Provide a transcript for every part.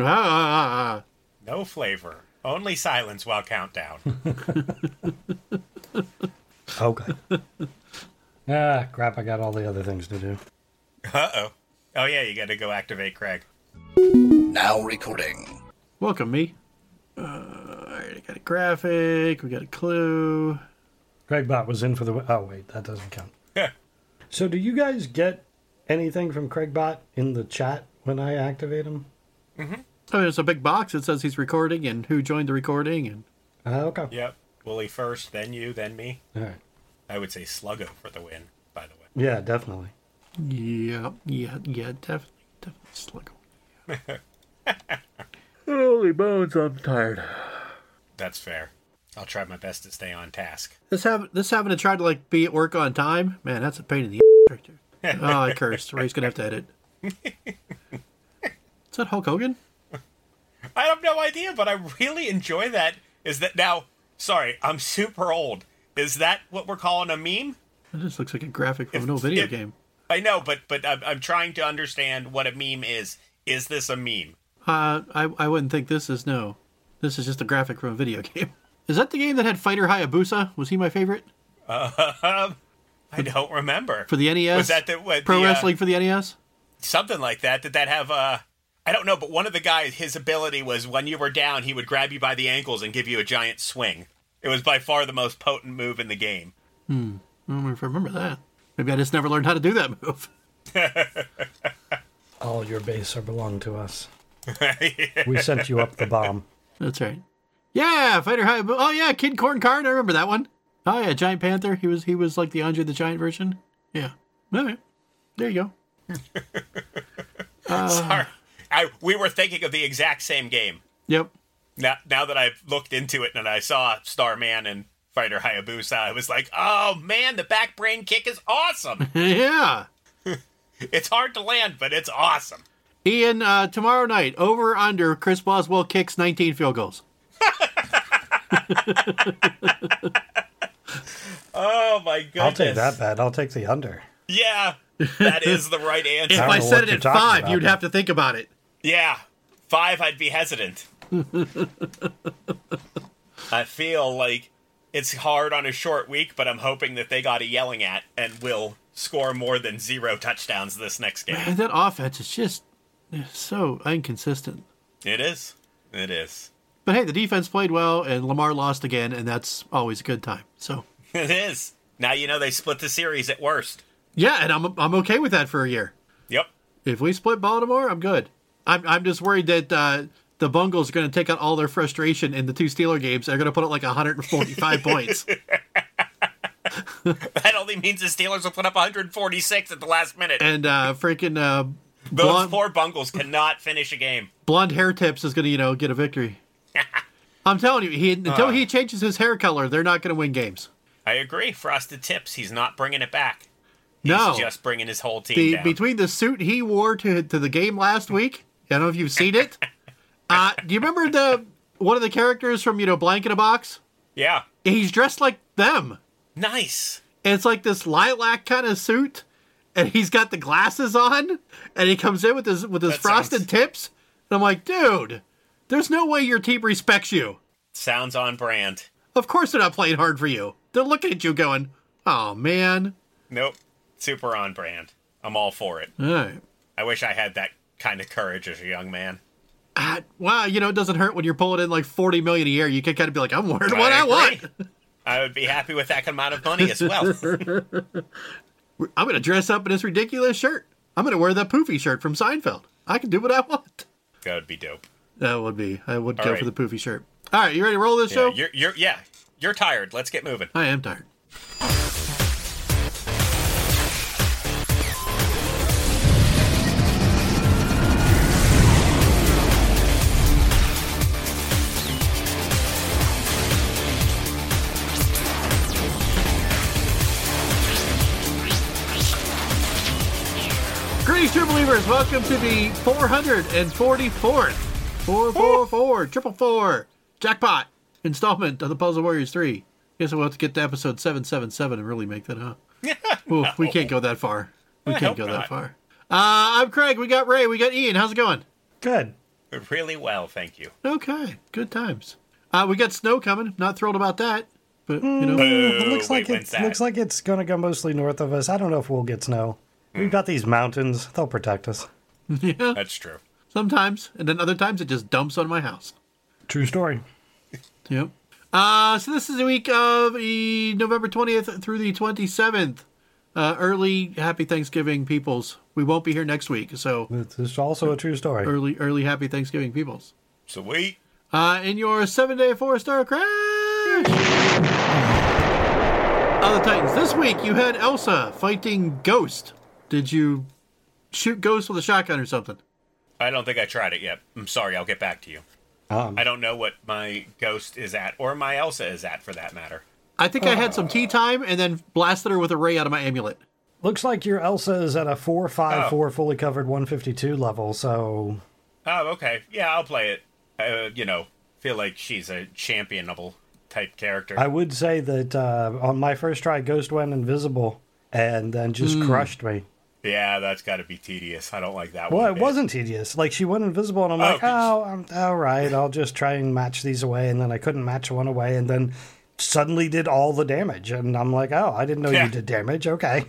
No flavor. Only silence while countdown. Okay. Crap, I got all the other things to do. Uh-oh. Oh, yeah, you got to go activate Craig. Now recording. Welcome, me. Alright, I got a graphic, we got a clue. Craigbot was in for the... Oh, wait, that doesn't count. So do you guys get anything from Craigbot in the chat when I activate him? Mm-hmm. Oh, there's a big box that says he's recording and who joined the recording. And Okay. Yep. Willie first, then you, then me. All right. I would say Sluggo for the win, by the way. Yeah, definitely. yeah, definitely Sluggo. Holy bones, I'm tired. That's fair. I'll try my best to stay on task. This having to try to like be at work on time, man, that's a pain in the right there. Oh, I cursed. Ray's gonna have to edit. Is that Hulk Hogan? I have no idea, but I really enjoy that. Is that now? Sorry, I'm super old. Is that what we're calling a meme? It just looks like a graphic from an old video game. I know, but I'm trying to understand what a meme is. Is this a meme? I wouldn't think this is, no. This is just a graphic from a video game. Is that the game that had Fighter Hayabusa? Was he my favorite? I don't remember. For the NES? Was that Pro Wrestling for the NES? Something like that. Did that have I don't know, but one of the guys, his ability was when you were down, he would grab you by the ankles and give you a giant swing. It was by far the most potent move in the game. I don't know if I remember that. Maybe I just never learned how to do that move. All your base are belong to us. We sent you up the bomb. That's right. Yeah, Fighter Hayabusa. Oh yeah, Kid Corn Card. I remember that one. Oh yeah, Giant Panther. He was like the Andre the Giant version. Yeah. All right. There you go. Sorry. We were thinking of the exact same game. Yep. Now that I've looked into it and I saw Starman and Fighter Hayabusa, I was like, oh man, the back brain kick is awesome. Yeah. It's hard to land, but it's awesome. Ian, tomorrow night, over under Chris Boswell kicks 19 field goals. Oh my goodness. I'll take that bet. I'll take the under. Yeah, that is the right answer. If I I don't know said what it you're at talking 5, about, you'd but- have to think about it. Yeah, 5, I'd be hesitant. I feel like it's hard on a short week, but I'm hoping that they got a yelling at and will score more than 0 touchdowns this next game. Man, that offense is just so inconsistent. It is. It is. But hey, the defense played well, and Lamar lost again, and that's always a good time. So It is. Now you know they split the series at worst. yeah, and I'm okay with that for a year. Yep. If we split Baltimore, I'm good. I'm just worried that the Bungles are going to take out all their frustration in the 2 Steeler games. They're going to put up like 145 points. That only means the Steelers will put up 146 at the last minute. And freaking Those poor Bungles cannot finish a game. blonde hair tips is going to get a victory. I'm telling you, until he changes his hair color, they're not going to win games. I agree. Frosted Tips, he's not bringing it back. He's No. just bringing his whole team down. Between the suit he wore to the game last week, I don't know if you've seen it. Do you remember one of the characters from Blank in a Box? Yeah. He's dressed like them. Nice. And it's like this lilac kind of suit, and he's got the glasses on, and he comes in with his frosted tips. And I'm like, dude, there's no way your team respects you. Sounds on brand. Of course they're not playing hard for you. They're looking at you going, oh, man. Nope. Super on brand. I'm all for it. All right. I wish I had that kind of courage as a young man. Well, it doesn't hurt when you're pulling in like $40 million a year. You can kind of be like, I'm wearing what I agree. want. I would be happy with that amount of money as well. I'm going to dress up in this ridiculous shirt. I'm going to wear that poofy shirt from Seinfeld. I can do what I want. That would be dope. That would be. I would All go right. for the poofy shirt. All right, you ready to roll this show? You're tired. Let's get moving. I am tired. Greetings, true believers. Welcome to the 444th 444 jackpot installment of the Puzzle Warriors 3. Guess we'll have to get to episode 777 and really make that up. Ooh, we can't go that far. We can't go that far. I'm Craig. We got Ray. We got Ian. How's it going? Good. Really well, thank you. Okay, good times. We got snow coming. Not thrilled about that, but you know, it looks like it's going to go mostly north of us. I don't know if we'll get snow. We've got these mountains; they'll protect us. Yeah, That's true. sometimes, and then other times it just dumps on my house. True story. Yep. So this is the week of November 20th through the 27th. Early Happy Thanksgiving, peoples. We won't be here next week, so This is also a true story. early Happy Thanksgiving, peoples. Sweet. In your 7-day 4-star crash of the Titans. This week you had Elsa fighting Ghost. Did you shoot Ghost with a shotgun or something? I don't think I tried it yet. I'm sorry, I'll get back to you. I don't know what my Ghost is at, or my Elsa is at, for that matter. I think I had some tea time and then blasted her with a ray out of my amulet. Looks like your Elsa is at a 454 fully covered 152 level, so... Oh, okay. Yeah, I'll play it. Feel like she's a championable type character. I would say that on my first try, Ghost went invisible and then just crushed me. Yeah, that's got to be tedious. I don't like that one. Well, it wasn't tedious. Like, she went invisible, and I'm like, I'm all right, I'll just try and match these away, and then I couldn't match one away, and then suddenly did all the damage, and I'm like, oh, I didn't know you did damage, okay.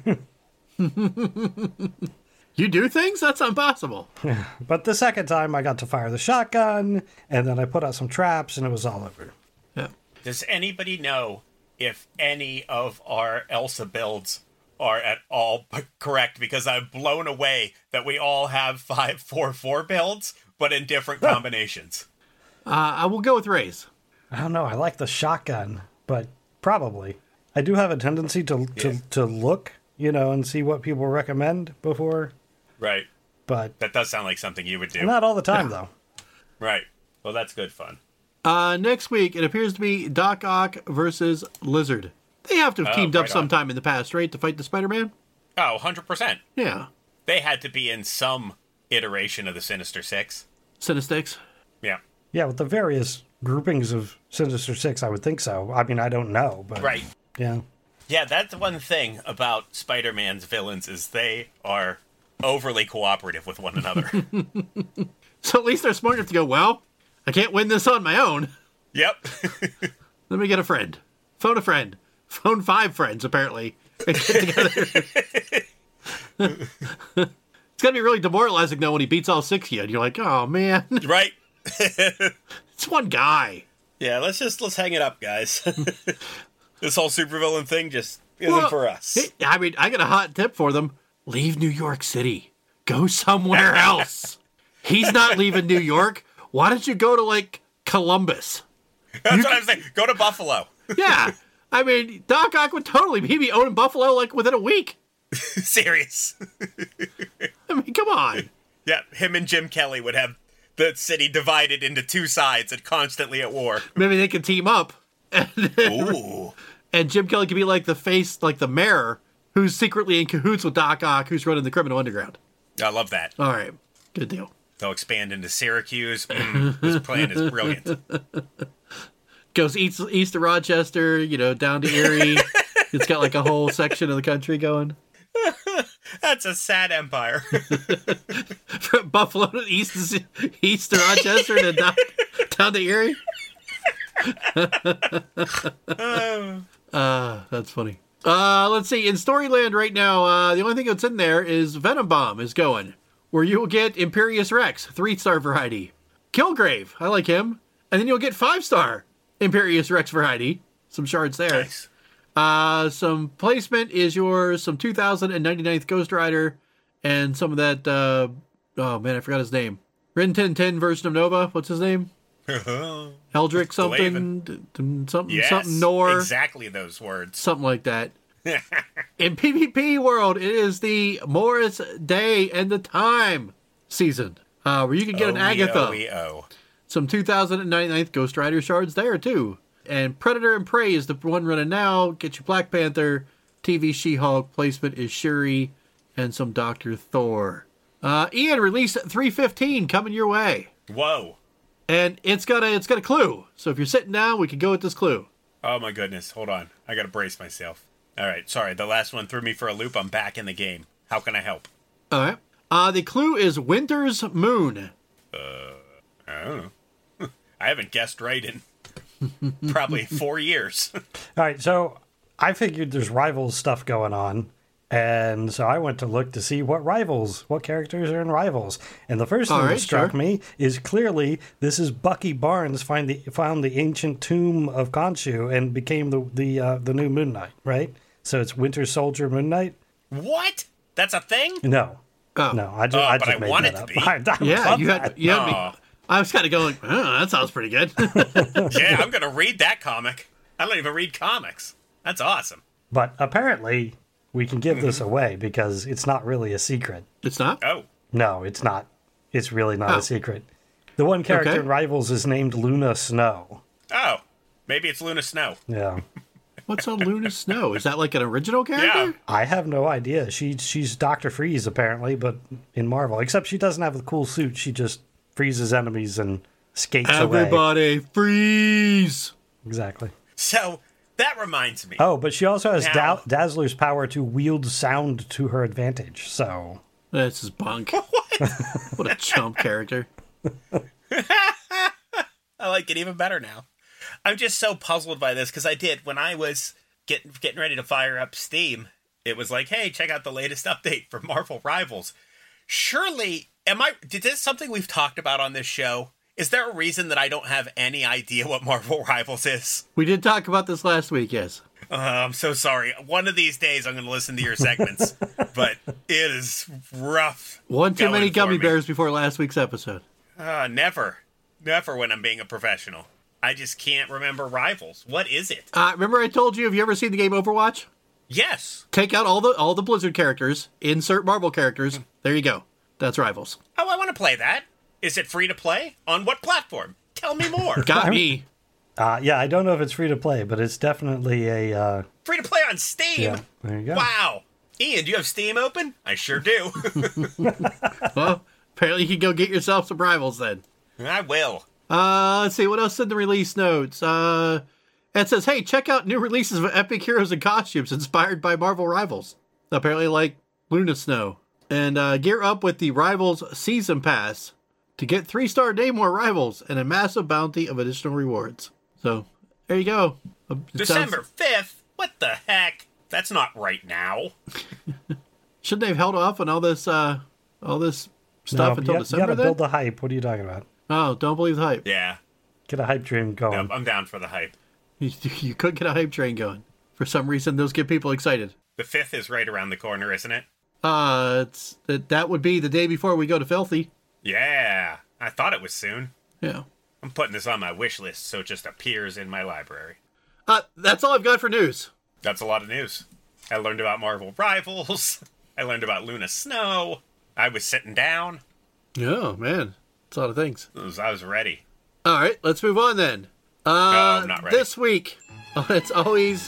You do things? That's impossible. But the second time, I got to fire the shotgun, and then I put out some traps, and it was all over. Yeah. Does anybody know if any of our Elsa builds are at all correct? Because I'm blown away that we all have 5-4-4 builds, but in different combinations. I will go with Ray's. I don't know, I like the shotgun, but probably. I do have a tendency to look, and see what people recommend before. Right. But that does sound like something you would do. Not all the time, though. Right. Well, that's good fun. Next week, it appears to be Doc Ock versus Lizard. They have to have teamed up sometime in the past, right, to fight the Spider-Man? Oh, 100%. Yeah. They had to be in some iteration of the Sinister Six. Sinistix? Yeah. Yeah, with the various groupings of Sinister Six, I would think so. I mean, I don't know, but... Right. Yeah. Yeah, that's one thing about Spider-Man's villains is they are overly cooperative with one another. So at least they're smart enough to go, well, I can't win this on my own. Yep. Let me get a friend. Phone a friend. Phone 5 friends, apparently. And get together. It's got to be really demoralizing, though, when he beats all 6 of you, and you're like, oh, man. Right. It's one guy. Yeah, let's hang it up, guys. This whole supervillain thing just isn't for us. I mean, I got a hot tip for them. Leave New York City. Go somewhere else. He's not leaving New York. Why don't you go to, like, Columbus? That's what I'm saying. Go to Buffalo. Yeah. I mean, Doc Ock would totally be owning Buffalo, like, within a week. Serious. I mean, come on. Yeah, him and Jim Kelly would have the city divided into 2 sides and constantly at war. Maybe they could team up. Ooh. And Jim Kelly could be like the face, like the mayor, who's secretly in cahoots with Doc Ock, who's running the criminal underground. I love that. All right. Good deal. They'll expand into Syracuse. This plan is brilliant. Goes east of Rochester, down to Erie. It's got like a whole section of the country going. That's a sad empire. From Buffalo to east to Rochester and down to Erie. That's funny. Let's see. In Storyland right now, the only thing that's in there is Venom Bomb is going, where you will get Imperious Rex, 3-star variety. Kilgrave, I like him. And then you'll get 5-star Imperious Rex variety. Some shards there. Nice. Some placement is yours, some 2099th Ghost Rider, and some of that, oh man, I forgot his name. Rin Tin Tin version of Nova. What's his name? Eldrick something, yes, something Nor. Exactly those words. Something like that. In PvP World, it is the Morris Day and the Time season, where you can get an Agatha. Some 2099th Ghost Rider shards there, too. And Predator and Prey is the one running now. Get your Black Panther. TV She-Hulk placement is Shuri. And some Dr. Thor. Ian released 315 coming your way. Whoa. And it's got a clue. So if you're sitting down, we can go with this clue. Oh my goodness. Hold on. I gotta brace myself. Alright, sorry. The last one threw me for a loop. I'm back in the game. How can I help? Alright. The clue is Winter's Moon. Oh. I haven't guessed right in probably 4 years. All right, so I figured there's Rivals stuff going on. And so I went to look to see what characters are in Rivals. And the first thing that struck me is clearly this is Bucky Barnes found the ancient tomb of Khonshu and became the new Moon Knight, right? So it's Winter Soldier Moon Knight. What? That's a thing? No. Oh. No, I just made want that it to up. be. You had me. I was kind of going, oh, that sounds pretty good. Yeah, I'm going to read that comic. I don't even read comics. That's awesome. But apparently we can give this away because it's not really a secret. It's not? Oh. No, it's not. It's really not a secret. The one character in Rivals is named Luna Snow. Oh. Maybe it's Luna Snow. Yeah. What's on Luna Snow? Is that like an original character? Yeah. I have no idea. She's Dr. Freeze, apparently, but in Marvel. Except she doesn't have the cool suit. She just freezes enemies and skates away. Everybody freeze! Exactly. So, that reminds me. Oh, but she also has Dazzler's power to wield sound to her advantage, so... This is bunk. What a chump character. I like it even better now. I'm just so puzzled by this, because I did, when I was getting ready to fire up Steam, it was like, hey, check out the latest update for Marvel Rivals. Surely, is this something we've talked about on this show? Is there a reason that I don't have any idea what Marvel Rivals is? We did talk about this last week, yes. I'm so sorry. One of these days I'm going to listen to your segments, but it is rough. One too many gummy bears before last week's episode. Never when I'm being a professional. I just can't remember Rivals. What is it? Remember I told you, have you ever seen the game Overwatch? Yes. Take out all the Blizzard characters, insert Marvel characters. There you go. That's Rivals. Oh, I want to play that. Is it free to play? On what platform? Tell me more. Got me. Yeah, I don't know if it's free to play, but it's definitely a... Free to play on Steam? Yeah, there you go. Wow. Ian, do you have Steam open? I sure do. Well, apparently you can go get yourself some Rivals then. I will. Let's see, what else in the release notes? It says, hey, check out new releases of epic heroes and costumes inspired by Marvel Rivals. Apparently like Luna Snow. And gear up with the Rivals Season Pass to get 3-star Namor Rivals and a massive bounty of additional rewards. So, there you go. December 5th? What the heck? That's not right now. Shouldn't they have held off on all this stuff until December You gotta build the hype. What are you talking about? Oh, don't believe the hype. Yeah. Get a hype train going. No, I'm down for the hype. You could get a hype train going. For some reason, those get people excited. The 5th is right around the corner, isn't it? That would be the day before we go to Filthy. Yeah. I thought it was soon. Yeah. I'm putting this on my wish list so it just appears in my library. That's all I've got for news. That's a lot of news. I learned about Marvel Rivals. I learned about Luna Snow. I was sitting down. Oh, man. It's a lot of things. I was ready. All right, let's move on then. No, I'm not ready. This week, It's Always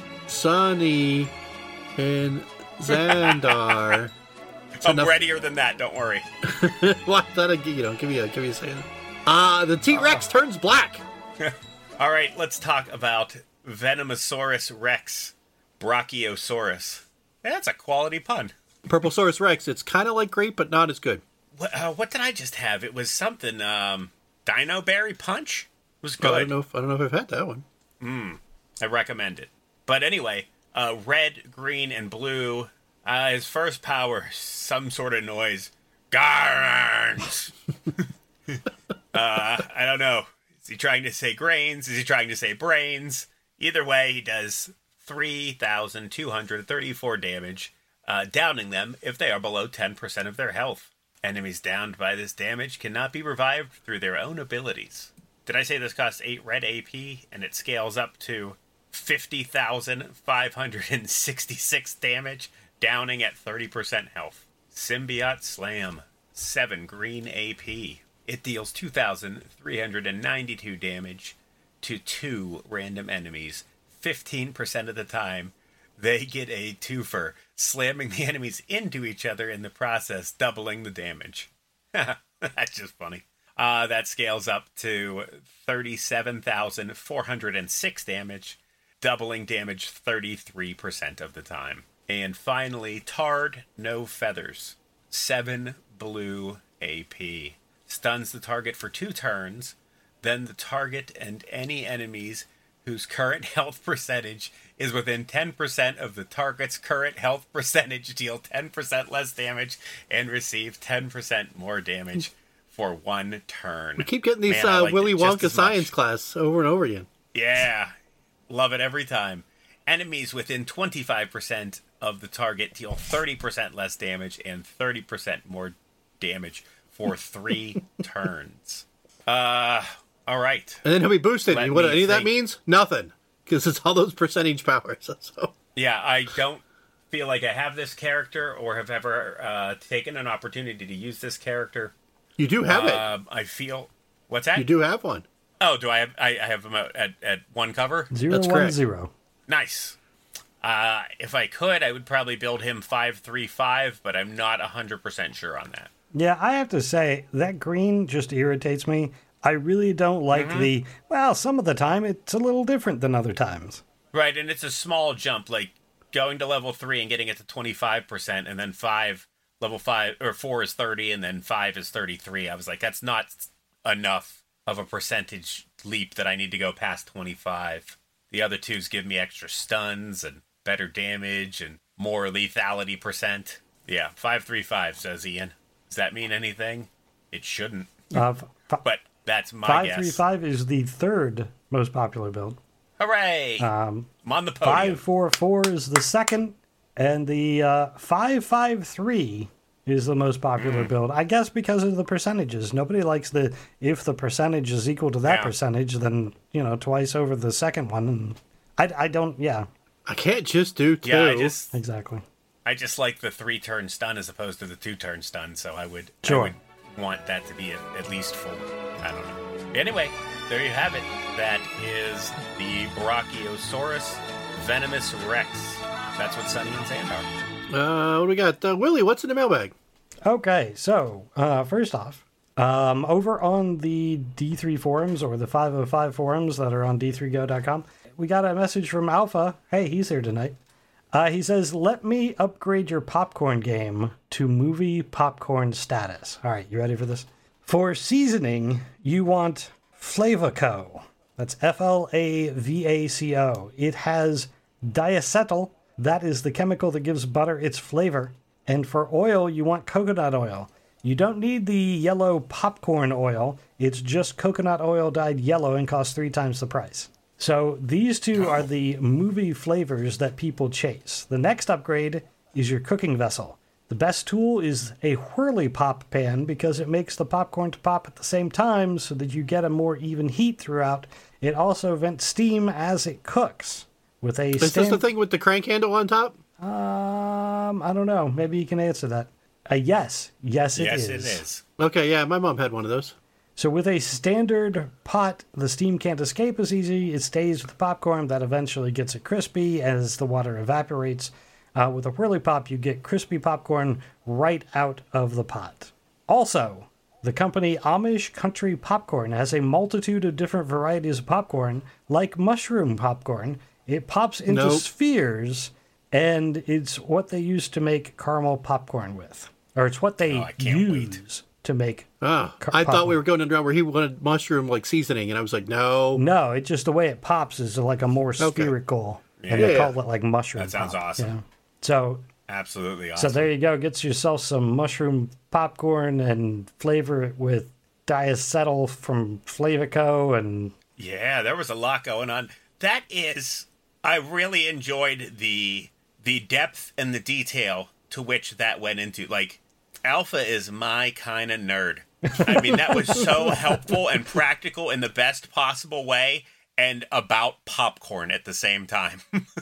Sunny in Xandar. I'm readier than that, don't worry. What? Give me a second. The T-Rex turns black. All right, let's talk about Venomosaurus Rex Brachiosaurus. That's a quality pun. Purplesaurus Rex. It's kind of like grape, but not as good. What did I just have? It was something. Dino Berry Punch was good. I don't know if I've had that one. I recommend it. But anyway, red, green, and blue. His first power, some sort of noise. Garns. I don't know. Is he trying to say grains? Is he trying to say brains? Either way, he does 3,234 damage, downing them if they are below 10% of their health. Enemies downed by this damage cannot be revived through their own abilities. Did I say this costs 8 red AP, and it scales up to 50,566 damage, downing at 30% health. Symbiote Slam, 7 green AP. It deals 2,392 damage to 2 random enemies. 15% of the time, they get a twofer, slamming the enemies into each other in the process, doubling the damage. That's just funny. That scales up to 37,406 damage, doubling damage 33% of the time. And finally, Tarred No Feathers, 7 blue AP. stuns the target for 2 turns. Then the target and any enemies whose current health percentage is within 10% of the target's current health percentage deal 10% less damage and receive 10% more damage for 1 turn. We keep getting these Willy Wonka science class over and over again. Yeah. Love it every time. Enemies within 25% of the target deal 30% less damage and 30% more damage for 3 turns. All right. And then he'll be boosted. And what any of that means? Nothing. Because it's all those percentage powers. So. Yeah, I don't feel like I have this character or have ever taken an opportunity to use this character. You do have it. I feel... What's that? You do have one. Oh, do I have... I have them at 1 cover? 0-1-0. Nice. If I could, I would probably build him 5-3-5, but I'm not 100% sure on that. Yeah, I have to say, that green just irritates me. I really don't like some of the time it's a little different than other times. Right, and it's a small jump, like going to level 3 and getting it to 25%, and then 4 is 30, and then 5 is 33. I was like, that's not enough of a percentage leap that I need to go past 25. The other 2s give me extra stuns and better damage and more lethality percent. Yeah, 5-3-5, says Ian. Does that mean anything? It shouldn't. But that's my guess. 5-3-5 is the 3rd most popular build. Hooray! I'm on the podium. 5-4-4 is the 2nd, and the 5-5-3 is the most popular build. I guess because of the percentages. Nobody likes if the percentage is equal to that percentage, then, twice over the second one. And I don't, I can't just do 2. Yeah, exactly. I just like the 3-turn stun as opposed to the 2-turn stun, so I would want that to be at least full. I don't know. Anyway, there you have it. That is the Brachiosaurus Venomous Rex. That's what Sunny and Sand are. What do we got? Willie, what's in the mailbag? Okay, so first off, over on the D3 forums or the 505 forums that are on d3go.com, we got a message from Alpha. Hey, he's here tonight. He says, let me upgrade your popcorn game to movie popcorn status. All right, you ready for this? For seasoning, you want Flavaco. That's Flavaco. It has diacetyl. That is the chemical that gives butter its flavor. And for oil, you want coconut oil. You don't need the yellow popcorn oil. It's just coconut oil dyed yellow and costs 3 times the price. So these 2 are the movie flavors that people chase. The next upgrade is your cooking vessel. The best tool is a whirly pop pan because it makes the popcorn to pop at the same time so that you get a more even heat throughout. It also vents steam as it cooks. Is this the thing with the crank handle on top? I don't know. Maybe you can answer that. Yes. Yes, it is. Yes, it is. Okay, yeah, my mom had one of those. So with a standard pot, the steam can't escape as easy. It stays with the popcorn. That eventually gets it crispy as the water evaporates. With a whirly pop, you get crispy popcorn right out of the pot. Also, the company Amish Country Popcorn has a multitude of different varieties of popcorn, like mushroom popcorn. It pops into spheres, and it's what they used to make caramel popcorn with. Or it's what they use to make I thought we were going down where he wanted mushroom like seasoning, and I was like, no. No, it's just the way it pops is like a more spherical. Okay. And they call it like mushroom That sounds awesome. Yeah. So absolutely awesome. So there you go. Get yourself some mushroom popcorn and flavor it with diacetyl from Flavaco. And yeah, there was a lot going on. I really enjoyed the depth and the detail to which that went into. Like, Alpha is my kind of nerd. I mean, that was so helpful and practical in the best possible way and about popcorn at the same time.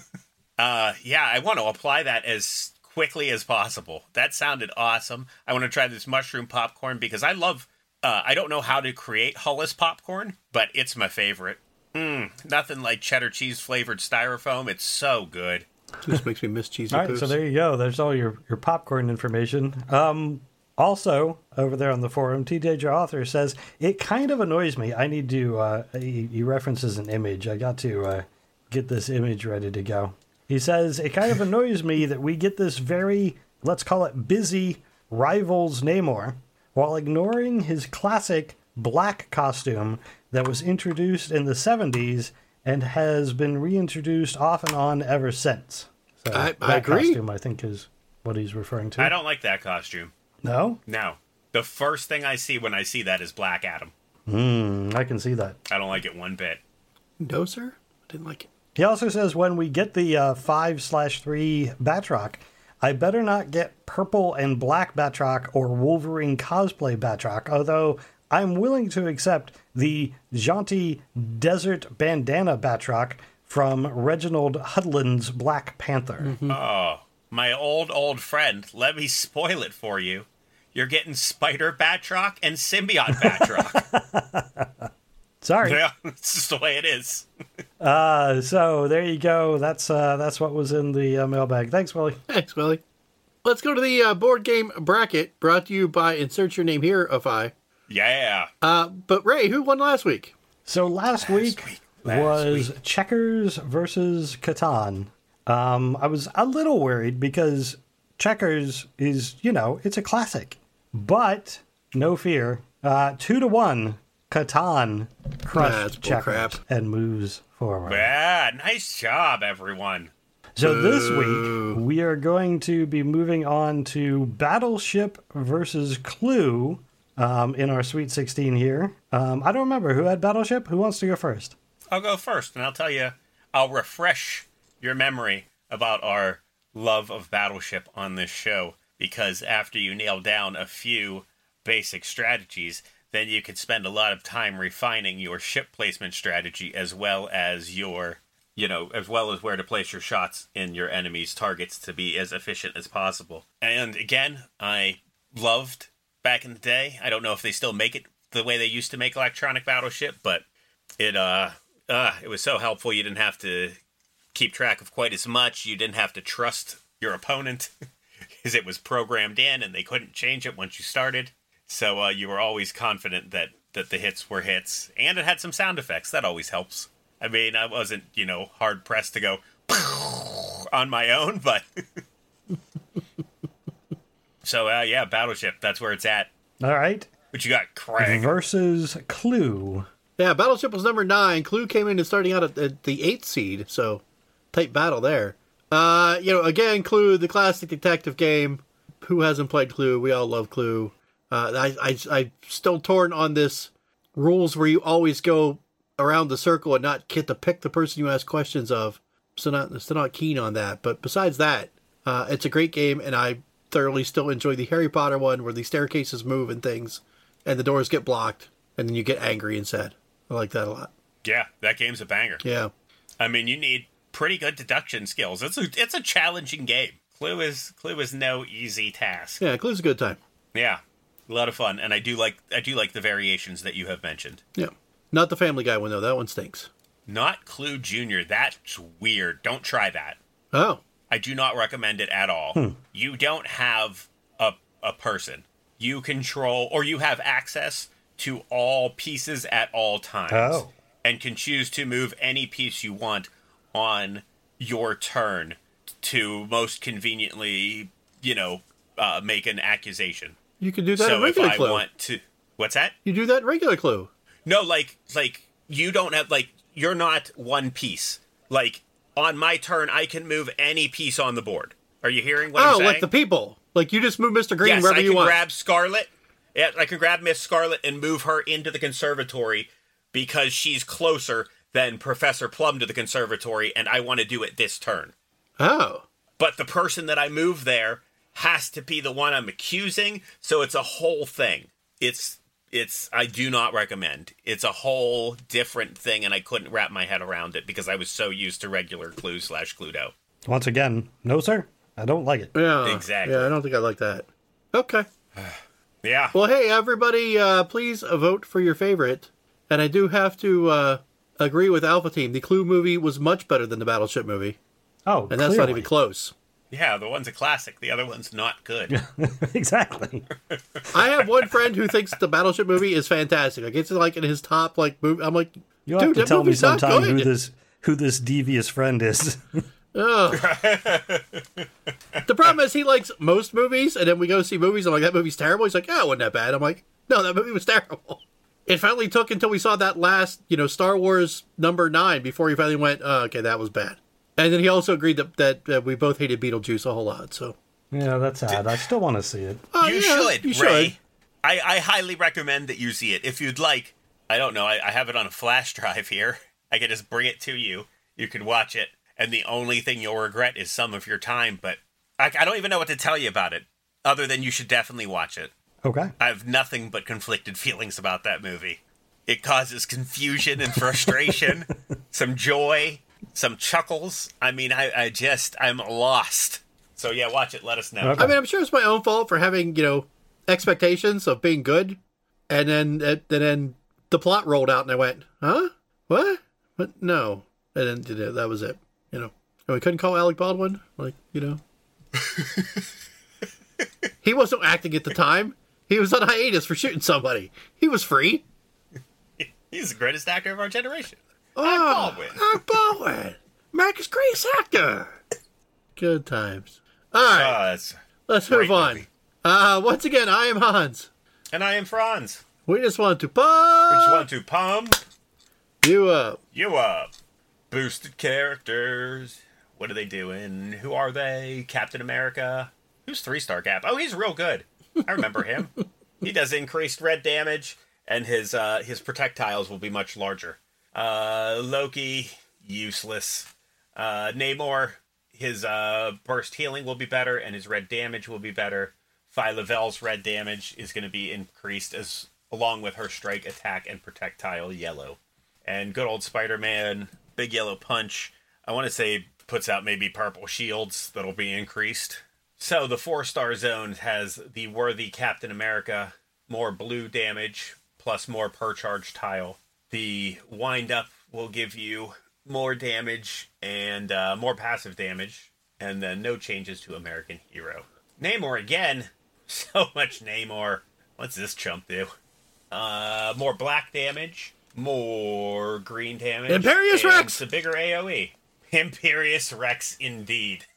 I want to apply that as quickly as possible. That sounded awesome. I want to try this mushroom popcorn because I love... I don't know how to create Hullis popcorn, but it's my favorite. Nothing like cheddar cheese flavored styrofoam. It's so good. Just makes me miss cheesy All right, poofs. so there you go. There's all your popcorn information. Also, over there on the forum, TJ Author says, it kind of annoys me. I need to, he references an image. I got to get this image ready to go. He says, it kind of annoys me that we get this very, let's call it busy, Rivals Namor, while ignoring his classic black costume that was introduced in the 70s and has been reintroduced off and on ever since. So I agree. Costume, I think, is what he's referring to. I don't like that costume. No? No. The first thing I see when I see that is Black Adam. I can see that. I don't like it one bit. No, sir? I didn't like it. He also says when we get the 5/3 Batroc, I better not get purple and black Batroc or Wolverine cosplay Batroc, although I'm willing to accept the jaunty desert bandana Batroc from Reginald Hudlin's Black Panther. Oh, my old friend, let me spoil it for you. You're getting Spider Batroc and Symbiote Batroc. Sorry. Yeah, it's just the way it is. So there you go. That's what was in the mailbag. Thanks, Willie. Thanks, Willie. Let's go to the board game bracket brought to you by Insert Your Name Here, Afi. Yeah. But Ray, who won last week? So last week was Checkers versus Catan. I was a little worried because Checkers is, it's a classic. But no fear, 2-1, Catan crushed Checkers and moves forward. Yeah, nice job, everyone. So this week, we are going to be moving on to Battleship versus Clue in our Sweet 16 here. I don't remember who had Battleship. Who wants to go first? I'll go first, and I'll refresh your memory about our love of Battleship on this show, because after you nail down a few basic strategies, then you can spend a lot of time refining your ship placement strategy as well as your, as well as where to place your shots in your enemy's targets to be as efficient as possible. And again, I loved back in the day. I don't know if they still make it the way they used to make electronic Battleship, but it was so helpful. You didn't have to keep track of quite as much. You didn't have to trust your opponent because it was programmed in and they couldn't change it once you started. So you were always confident that the hits were hits. And it had some sound effects. That always helps. I mean, I wasn't, hard-pressed to go on my own, but... So, Battleship. That's where it's at. All right. What you got, Craig? Versus Clue. Yeah, Battleship was number 9. Clue came in and starting out at the 8th seed, so tight battle there. Again, Clue, the classic detective game. Who hasn't played Clue? We all love Clue. I'm still torn on this rules where you always go around the circle and not get to pick the person you ask questions of. So not keen on that. But besides that, it's a great game, and I thoroughly still enjoy the Harry Potter one where the staircases move and things, and the doors get blocked, and then you get angry and sad. I like that a lot. Yeah, that game's a banger. Yeah. I mean, you need pretty good deduction skills. It's a challenging game. Clue is no easy task. Yeah, Clue's a good time. Yeah. A lot of fun, and I do like the variations that you have mentioned. Yeah. Not the Family Guy one, though. That one stinks. Not Clue Junior. That's weird. Don't try that. Oh. I do not recommend it at all. You don't have a person. You control, or you have access to all pieces at all times. Oh. And can choose to move any piece you want on your turn to most conveniently, make an accusation. You can do that in regular Clue. So if I want to... What's that? You do that in regular Clue. No, like you don't have, you're not one piece. Like, on my turn, I can move any piece on the board. Are you hearing what I'm saying? Oh, like the people. Like, you just move Mr. Green wherever you want. Yes, I can grab Scarlet. Yeah, I can grab Miss Scarlet and move her into the conservatory because she's closer than Professor Plum to the conservatory, and I want to do it this turn. Oh. But the person that I move there has to be the one I'm accusing, so it's a whole thing. It's I do not recommend. It's a whole different thing, and I couldn't wrap my head around it because I was so used to regular Clue/Cluedo. Once again, no, sir. I don't like it. Yeah, exactly. Yeah, I don't think I like that. Okay. Yeah. Well, hey, everybody, please vote for your favorite. And I do have to agree with Alpha Team. The Clue movie was much better than the Battleship movie. Oh, and that's not even close. Yeah, the one's a classic. The other one's not good. Exactly. I have one friend who thinks the Battleship movie is fantastic. Like, it's like in his top movie. I'm like, you'll have to tell me sometime who this devious friend is. Ugh. The problem is he likes most movies, and then we go see movies, I'm like, that movie's terrible. He's like, oh, it wasn't that bad. I'm like, no, that movie was terrible. It finally took until we saw that last, Star Wars #9 before he finally went, oh, okay, that was bad. And then he also agreed that we both hated Beetlejuice a whole lot, so. Yeah, that's sad. I still want to see it. You should, Ray. I highly recommend that you see it. If you'd like, I don't know, I have it on a flash drive here. I can just bring it to you. You can watch it. And the only thing you'll regret is some of your time, but I don't even know what to tell you about it, other than you should definitely watch it. Okay. I have nothing but conflicted feelings about that movie. It causes confusion and frustration, some joy, some chuckles. I mean, I'm lost. So yeah, watch it. Let us know. Okay. I mean, I'm sure it's my own fault for having, expectations of being good. And then the plot rolled out and I went, huh? What? What? No. And then that was it. And we couldn't call Alec Baldwin. He wasn't acting at the time. He was on hiatus for shooting somebody. He was free. He's the greatest actor of our generation. Alec Baldwin. America's greatest actor. Good times. All right. Let's move on. Once again, I am Hans. And I am Franz. We just want to pump you up. Boosted characters. What are they doing? Who are they? Captain America. Who's 3-star Cap? Oh, he's real good. I remember him. He does increased red damage, and his projectiles will be much larger. Loki, useless. Namor, his burst healing will be better, and his red damage will be better. Phyla-Vel's red damage is going to be increased along with her strike, attack, and projectile yellow. And good old Spider-Man, big yellow punch. I want to say puts out maybe purple shields that'll be increased. So the 4-star zone has the worthy Captain America, more blue damage, plus more per charge tile. The wind-up will give you more damage and more passive damage, and then no changes to American Hero. Namor again. So much Namor. What's this chump do? More black damage, more green damage. Imperious Rex! A bigger AoE. Imperious Rex indeed.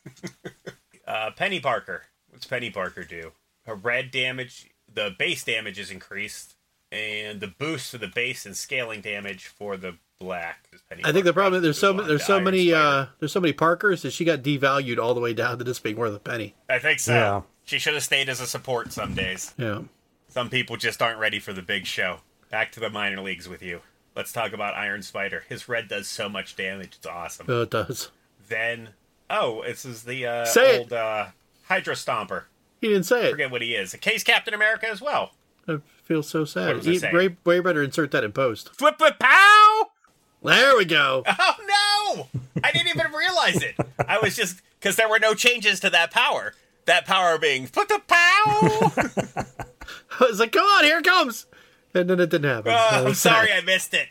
Penny Parker. What's Penny Parker do? Her red damage, the base damage is increased, and the boost for the base and scaling damage for the black. I think the problem is there's so many Parkers that she got devalued all the way down to just being worth a penny. I think so. Yeah. She should have stayed as a support some days. Yeah. Some people just aren't ready for the big show. Back to the minor leagues with you. Let's talk about Iron Spider. His red does so much damage. It's awesome. Oh, it does. Then, this is the old Hydra Stomper. He didn't say it. I forget what he is. A Case Captain America as well. I feel so sad. Way better insert that in post. Flip pow! There we go. Oh, no! I didn't even realize it. I was just... Because there were no changes to that power. That power being flip pow! I was like, come on, here it comes! And then it didn't happen. I'm sorry I missed it.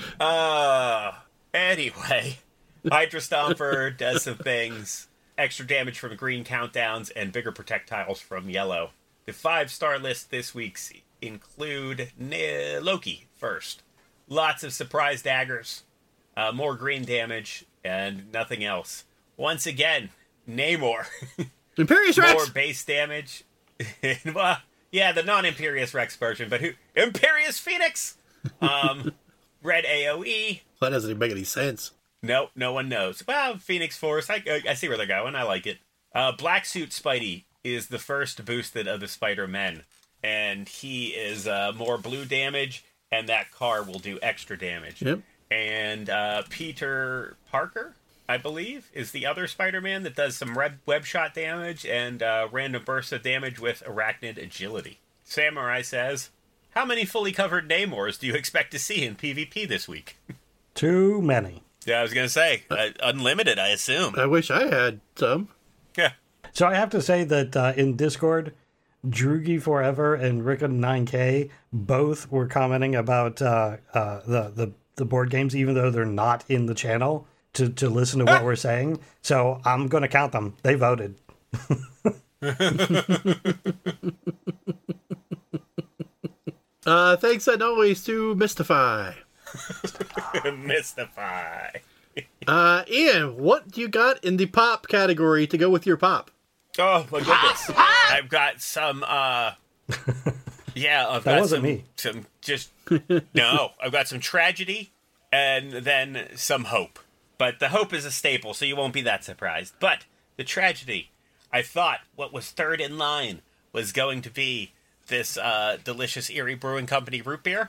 Anyway, Hydra Stomper does some things. Extra damage from green countdowns and bigger projectiles from yellow. The 5-star list this week include Loki first. Lots of surprise daggers, more green damage, and nothing else. Once again, Namor. Imperious Rex! More base damage. Well, yeah, the non-Imperious Rex version, but who? Imperious Phoenix! Red AoE. That doesn't even make any sense. Nope, no one knows. Well, Phoenix Force, I see where they're going. I like it. Black Suit Spidey is the first boosted of the Spider-Men, and he is more blue damage, and that car will do extra damage. Yep. And Peter Parker, I believe, is the other Spider-Man that does some web shot damage and random bursts of damage with arachnid agility. Samurai says, how many fully covered Namors do you expect to see in PvP this week? Too many. Yeah, I was going to say, unlimited, I assume. I wish I had some. Yeah. So I have to say that in Discord, Droogie Forever and Rickon9K both were commenting about the board games, even though they're not in the channel, to listen to what we're saying. So I'm going to count them. They voted. Thanks, as always, to Mystify. Mystify. Ian, what do you got in the pop category to go with your pop? Oh, my goodness. I've got some, yeah, I've that got wasn't me. Some just, no, I've got some tragedy and then some hope. But the hope is a staple, so you won't be that surprised. But the tragedy, I thought what was third in line was going to be this delicious Erie Brewing Company root beer.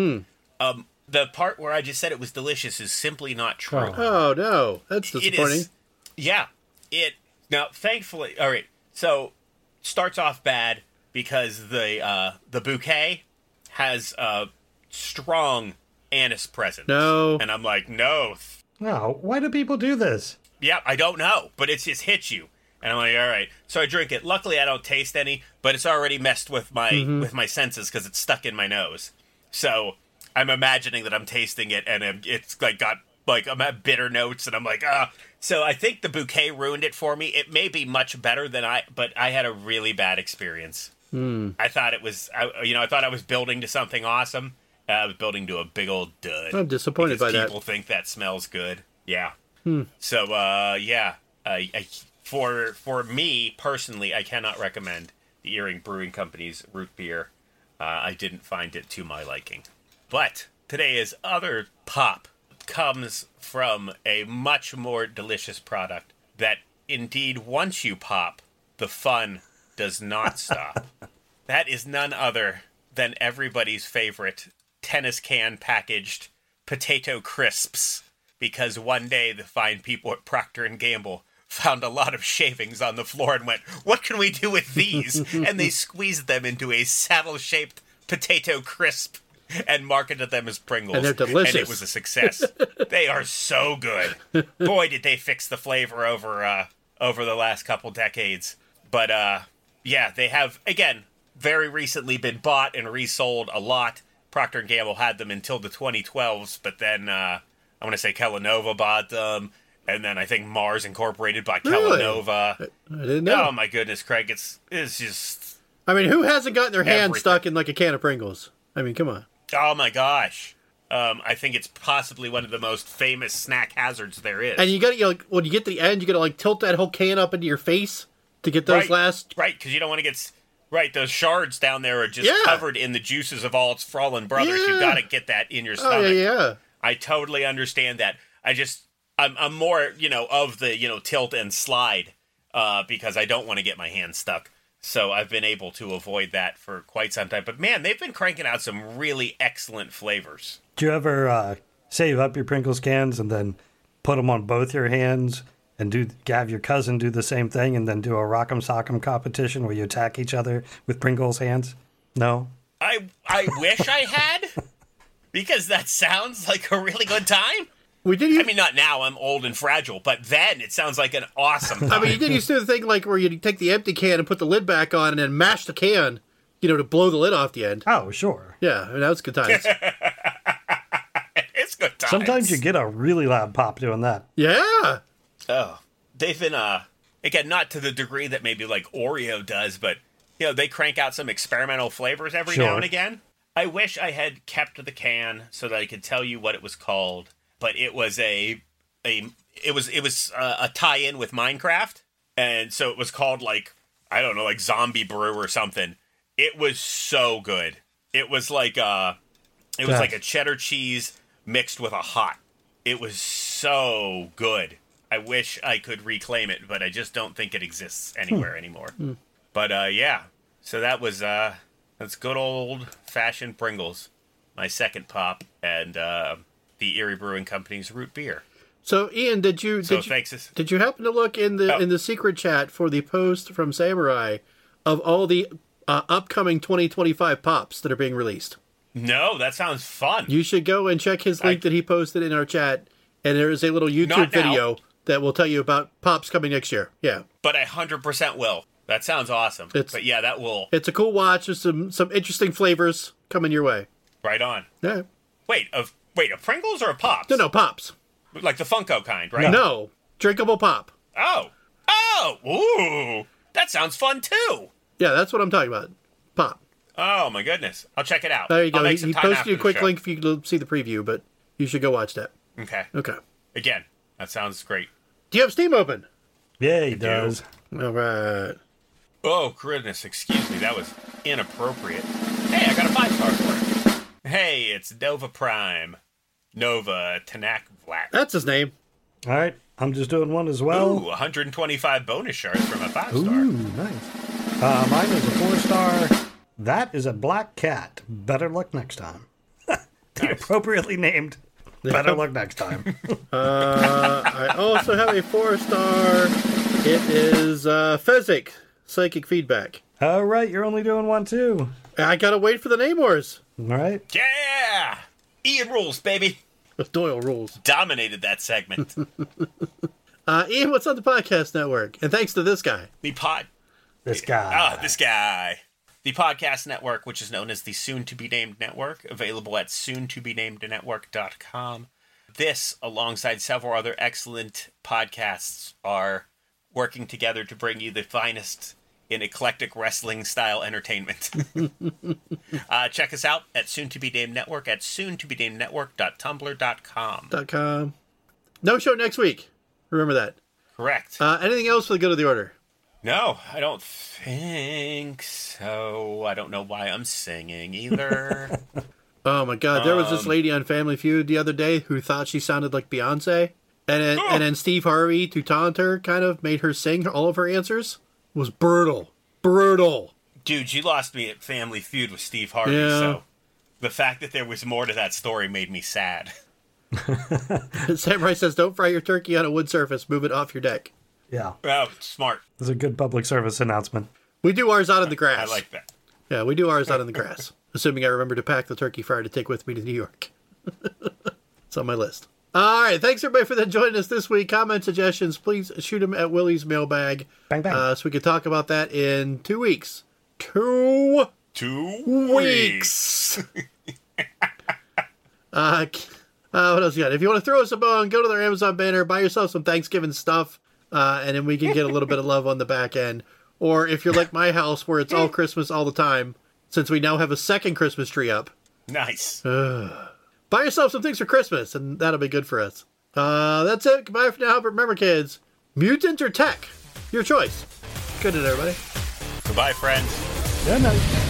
The part where I just said it was delicious is simply not true. Oh, no. That's disappointing. Now, thankfully, all right, so starts off bad because the bouquet has a strong anise presence. No. And I'm like, no. No, why do people do this? Yeah, I don't know, but it just hits you. And I'm like, all right. So I drink it. Luckily, I don't taste any, but it's already messed with my senses because it's stuck in my nose. So I'm imagining that I'm tasting it, and it's like got like I'm at bitter notes, and I'm like, ah. So I think the bouquet ruined it for me. It may be much better than but I had a really bad experience. I thought it was, I thought I was building to something awesome. I was building to a big old dud. I'm disappointed by that. People think that smells good. Yeah. So yeah. For me personally, I cannot recommend the Erie Brewing Company's root beer. I didn't find it to my liking. But today's other pop comes from a much more delicious product that indeed once you pop, the fun does not stop. That is none other than everybody's favorite tennis can packaged potato crisps, because one day the fine people at Procter & Gamble found a lot of shavings on the floor and went, what can we do with these? And they squeezed them into a saddle-shaped potato crisp and marketed them as Pringles. And they're delicious. And it was a success. They are so good. Boy, did they fix the flavor over the last couple decades. But, yeah, they have, again, very recently been bought and resold a lot. Procter & Gamble had them until the 2012s, but then I want to say Kellanova bought them, and then I think Mars Incorporated bought Kellanova. Really? I didn't know. Oh, my goodness, Craig, it's just... I mean, who hasn't gotten their hand stuck in like a can of Pringles? I mean, come on. Oh, my gosh. I think it's possibly one of the most famous snack hazards there is. And you got to, when you get to the end, you got to tilt that whole can up into your face to get those last... Right, because you don't want to get... Right, those shards down there are just covered in the juices of all its fallen brothers. Yeah. You got to get that in your stomach. Oh, yeah. I totally understand that. I'm more, of the, tilt and slide because I don't want to get my hand stuck. So I've been able to avoid that for quite some time. But man, they've been cranking out some really excellent flavors. Do you ever save up your Pringles cans and then put them on both your hands and have your cousin do the same thing and then do a Rock'em Sock'em competition where you attack each other with Pringles hands? No? I wish I had, because that sounds like a really good time. I mean, not now, I'm old and fragile, but then it sounds like an awesome time. I mean, you did used to do the thing where you take the empty can and put the lid back on and then mash the can, to blow the lid off the end. Oh, sure. Yeah, I mean, that was good times. It's good times. Sometimes you get a really loud pop doing that. Yeah. Oh, they've been, again, not to the degree that maybe like Oreo does, but, they crank out some experimental flavors every now and again. I wish I had kept the can so that I could tell you what it was called. But it was a tie-in with Minecraft, and so it was called like Zombie Brew or something. It was so good. It was like a cheddar cheese mixed with a hot. It was so good. I wish I could reclaim it, but I just don't think it exists anywhere anymore. But yeah, so that was that's good old-fashioned Pringles. My second pop, and the Erie Brewing Company's root beer. So, Ian, did you happen to look in the secret chat for the post from Samurai of all the upcoming 2025 pops that are being released? No, that sounds fun. You should go and check his link that he posted in our chat, and there is a little YouTube video that will tell you about pops coming next year. Yeah, but I 100% will. That sounds awesome. But yeah, that will. It's a cool watch. There's some interesting flavors coming your way. Right on. Yeah. Wait, a Pringles or a Pops? No, Pops. Like the Funko kind, right? No, drinkable pop. Oh, ooh, that sounds fun too. Yeah, that's what I'm talking about. Pop. Oh my goodness, I'll check it out. There you go. He posted you a quick link for you to see the preview, but you should go watch that. Okay. Okay. Again, That sounds great. Do you have Steam open? Yeah, he does. All right. Oh, goodness, excuse me. That was inappropriate. Hey, I got a 5-star for it. Hey, it's Nova Prime. Nova Tanakvlak. That's his name. All right, I'm just doing one as well. Ooh, 125 bonus shards from a 5-star. Ooh, nice. Mine is a 4-star. That is a black cat. Better luck next time. Appropriately named. Better luck next time. I also have a 4-star. It is Fezzik, Psychic Feedback. All right, you're only doing one too. I gotta wait for the name wars. All right. Yeah! Ian rules, baby. Doyle rules. Dominated that segment. Ian, what's on the podcast network? And thanks to this guy. This guy. This guy. The podcast network, which is known as the soon-to-be-named network, available at soon-to-be-named-network.com. This, alongside several other excellent podcasts, are working together to bring you the finest in eclectic wrestling-style entertainment. Check us out at soon-to-be-named network at soon-to-be-named-network.tumblr.com. No show next week. Remember that. Correct. Anything else for the good of the order? No, I don't think so. I don't know why I'm singing either. Oh my God, there was this lady on Family Feud the other day who thought she sounded like Beyonce. And then Steve Harvey, to taunt her, kind of made her sing all of her answers. It was brutal. Brutal. Dude, you lost me at Family Feud with Steve Harvey, so the fact that there was more to that story made me sad. Samurai says, don't fry your turkey on a wood surface. Move it off your deck. Yeah. Oh, smart. It's a good public service announcement. We do ours out in the grass. I like that. Yeah, we do ours out in the grass. Assuming I remember to pack the turkey fryer to take with me to New York. It's on my list. All right, thanks everybody for joining us this week. Comment, suggestions, please shoot them at Willie's mailbag. Bang, bang. So we can talk about that in 2 weeks. 2 weeks. What else you got? If you want to throw us a bone, go to their Amazon banner, buy yourself some Thanksgiving stuff, and then we can get a little bit of love on the back end. Or if you're like my house, where it's all Christmas all the time, since we now have a second Christmas tree up. Nice. Buy yourself some things for Christmas, and that'll be good for us. That's it. Goodbye for now. But remember, kids, mutant or tech, your choice. Good night, everybody. Goodbye, friends. Good night.